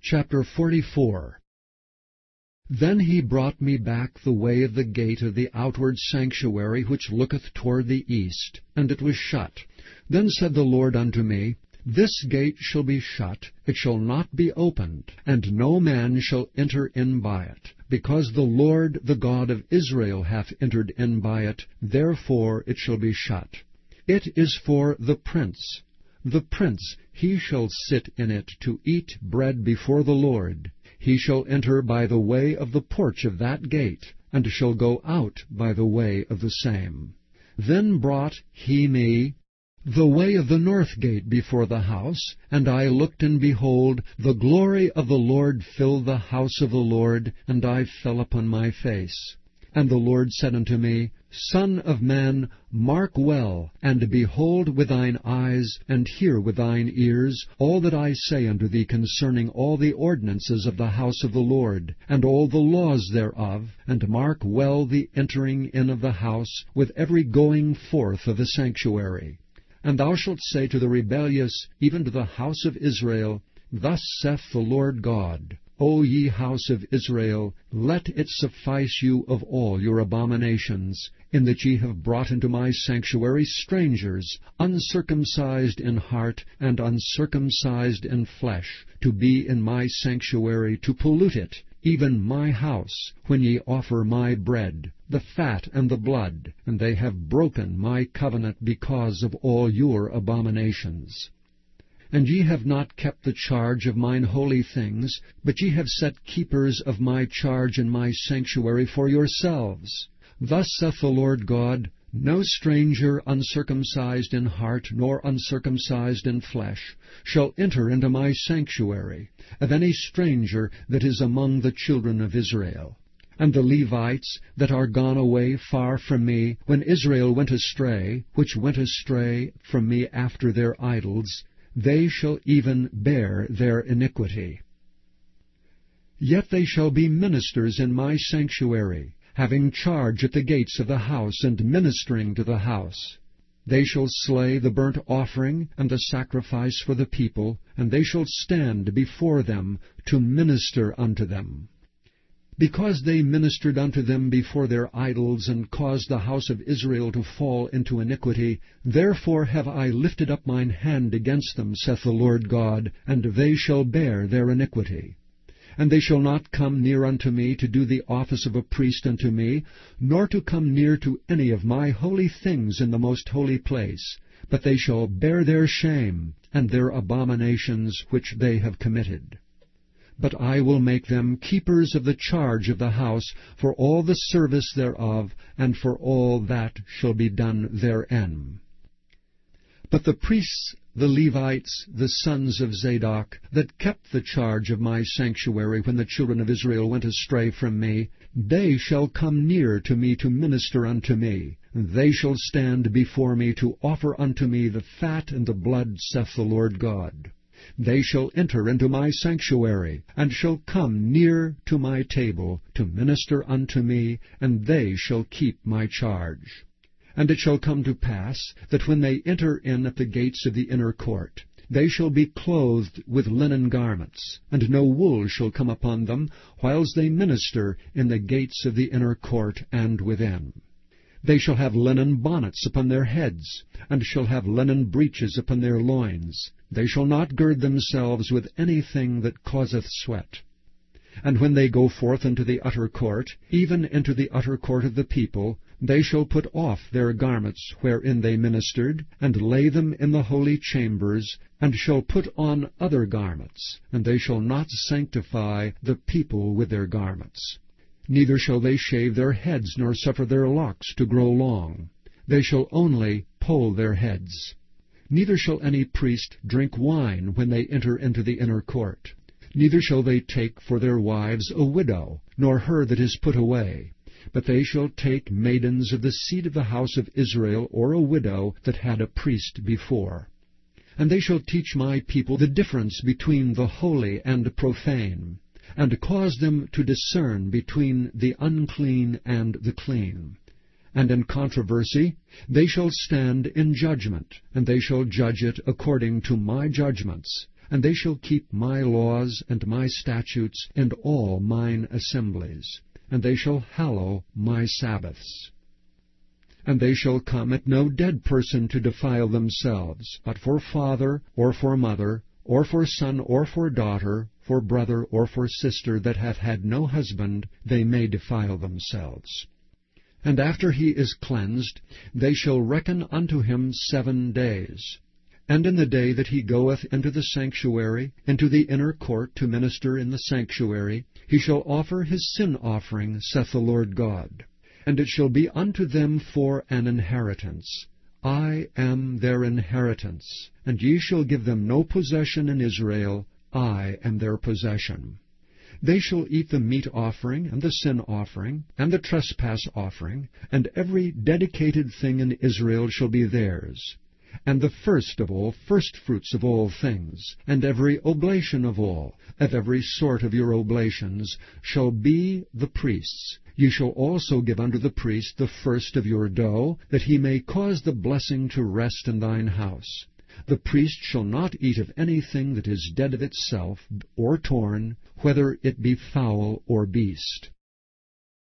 Chapter 44. Then he brought me back the way of the gate of the outward sanctuary, which looketh toward the east, and it was shut. Then said the Lord unto me, This gate shall be shut, it shall not be opened, and no man shall enter in by it, because the Lord the God of Israel hath entered in by it, therefore it shall be shut. It is for the prince. The prince, he shall sit in it to eat bread before the Lord. He shall enter by the way of the porch of that gate, and shall go out by the way of the same. Then brought he me the way of the north gate before the house, and I looked, and behold, the glory of the Lord filled the house of the Lord, and I fell upon my face. And the Lord said unto me, Son of man, mark well, and behold with thine eyes, and hear with thine ears, all that I say unto thee concerning all the ordinances of the house of the Lord, and all the laws thereof, and mark well the entering in of the house, with every going forth of the sanctuary. And thou shalt say to the rebellious, even to the house of Israel, Thus saith the Lord God, O ye house of Israel, let it suffice you of all your abominations, in that ye have brought into my sanctuary strangers, uncircumcised in heart and uncircumcised in flesh, to be in my sanctuary, to pollute it, even my house, when ye offer my bread, the fat and the blood, and they have broken my covenant because of all your abominations. And ye have not kept the charge of mine holy things, but ye have set keepers of my charge in my sanctuary for yourselves. Thus saith the Lord God, No stranger uncircumcised in heart, nor uncircumcised in flesh, shall enter into my sanctuary, of any stranger that is among the children of Israel. And the Levites that are gone away far from me, when Israel went astray, which went astray from me after their idols, they shall even bear their iniquity. Yet they shall be ministers in my sanctuary, having charge at the gates of the house, and ministering to the house. They shall slay the burnt offering and the sacrifice for the people, and they shall stand before them to minister unto them. Because they ministered unto them before their idols, and caused the house of Israel to fall into iniquity, therefore have I lifted up mine hand against them, saith the Lord God, and they shall bear their iniquity. And they shall not come near unto me to do the office of a priest unto me, nor to come near to any of my holy things in the most holy place, but they shall bear their shame, and their abominations which they have committed. But I will make them keepers of the charge of the house, for all the service thereof, and for all that shall be done therein. But the priests, the Levites, the sons of Zadok, that kept the charge of my sanctuary when the children of Israel went astray from me, they shall come near to me to minister unto me. They shall stand before me to offer unto me the fat and the blood, saith the Lord God. They shall enter into my sanctuary, and shall come near to my table to minister unto me, and they shall keep my charge. And it shall come to pass, that when they enter in at the gates of the inner court, they shall be clothed with linen garments, and no wool shall come upon them, whiles they minister in the gates of the inner court and within. They shall have linen bonnets upon their heads, and shall have linen breeches upon their loins. They shall not gird themselves with anything that causeth sweat. And when they go forth into the utter court, even into the utter court of the people, they shall put off their garments wherein they ministered, and lay them in the holy chambers, and shall put on other garments, and they shall not sanctify the people with their garments. Neither shall they shave their heads, nor suffer their locks to grow long. They shall only poll their heads. Neither shall any priest drink wine when they enter into the inner court. Neither shall they take for their wives a widow, nor her that is put away. But they shall take maidens of the seed of the house of Israel, or a widow that had a priest before. And they shall teach my people the difference between the holy and profane, and cause them to discern between the unclean and the clean. And in controversy they shall stand in judgment, and they shall judge it according to my judgments, and they shall keep my laws and my statutes and all mine assemblies, and they shall hallow my Sabbaths. And they shall come at no dead person to defile themselves, but for father, or for mother, or for son, or for daughter, for brother, or for sister, that hath had no husband, they may defile themselves. And after he is cleansed, they shall reckon unto him 7 days. And in the day that he goeth into the sanctuary, into the inner court to minister in the sanctuary, he shall offer his sin offering, saith the Lord God. And it shall be unto them for an inheritance. I am their inheritance, and ye shall give them no possession in Israel. I am their possession. They shall eat the meat offering, and the sin offering, and the trespass offering, and every dedicated thing in Israel shall be theirs. And the first of all, firstfruits of all things, and every oblation of all, of every sort of your oblations, shall be the priest's. Ye shall also give unto the priest the first of your dough, that he may cause the blessing to rest in thine house. The priest shall not eat of anything that is dead of itself, or torn, whether it be fowl or beast.